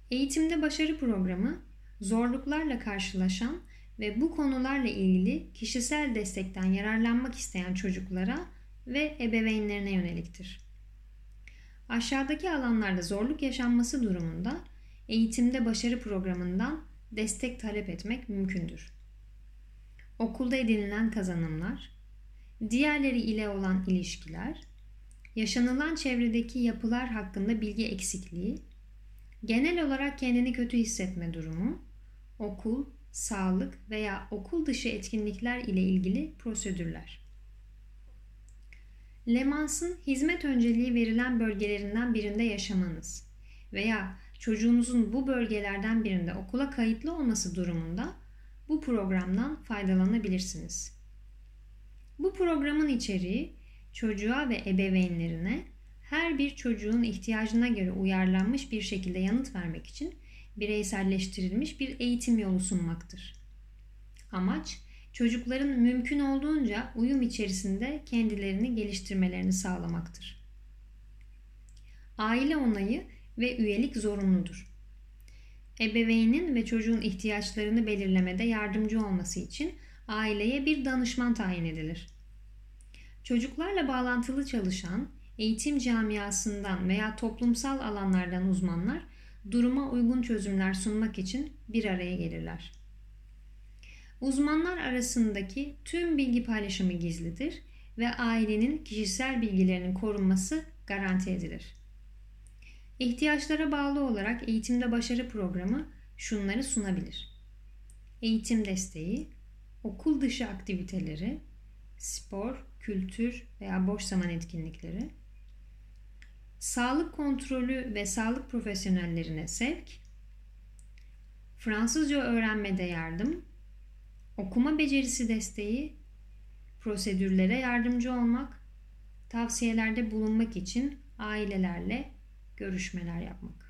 Eğitimde Başarı Programı, zorluklarla karşılaşan ve bu konularla ilgili kişisel destekten yararlanmak isteyen çocuklara ve ebeveynlerine yöneliktir. Aşağıdaki alanlarda zorluk yaşanması durumunda Eğitimde Başarı Programı'ndan destek talep etmek mümkündür. Okulda edinilen kazanımlar, diğerleri ile olan ilişkiler, yaşanılan çevredeki yapılar hakkında bilgi eksikliği, genel olarak kendini kötü hissetme durumu, okul, sağlık veya okul dışı etkinlikler ile ilgili prosedürler. Lemans'ın hizmet önceliği verilen bölgelerinden birinde yaşamanız veya çocuğunuzun bu bölgelerden birinde okula kayıtlı olması durumunda bu programdan faydalanabilirsiniz. Bu programın içeriği çocuğa ve ebeveynlerine her bir çocuğun ihtiyacına göre uyarlanmış bir şekilde yanıt vermek için bireyselleştirilmiş bir eğitim yolu sunmaktır. Amaç, çocukların mümkün olduğunca uyum içerisinde kendilerini geliştirmelerini sağlamaktır. Aile onayı ve üyelik zorunludur. Ebeveynin ve çocuğun ihtiyaçlarını belirlemede yardımcı olması için aileye bir danışman tayin edilir. Çocuklarla bağlantılı çalışan, eğitim camiasından veya toplumsal alanlardan uzmanlar duruma uygun çözümler sunmak için bir araya gelirler. Uzmanlar arasındaki tüm bilgi paylaşımı gizlidir ve ailenin kişisel bilgilerinin korunması garanti edilir. İhtiyaçlara bağlı olarak Eğitimde Başarı Programı şunları sunabilir: eğitim desteği, okul dışı aktiviteleri, spor, kültür veya boş zaman etkinlikleri, sağlık kontrolü ve sağlık profesyonellerine sevk, Fransızca öğrenmede yardım, okuma becerisi desteği, prosedürlere yardımcı olmak, tavsiyelerde bulunmak için ailelerle görüşmeler yapmak.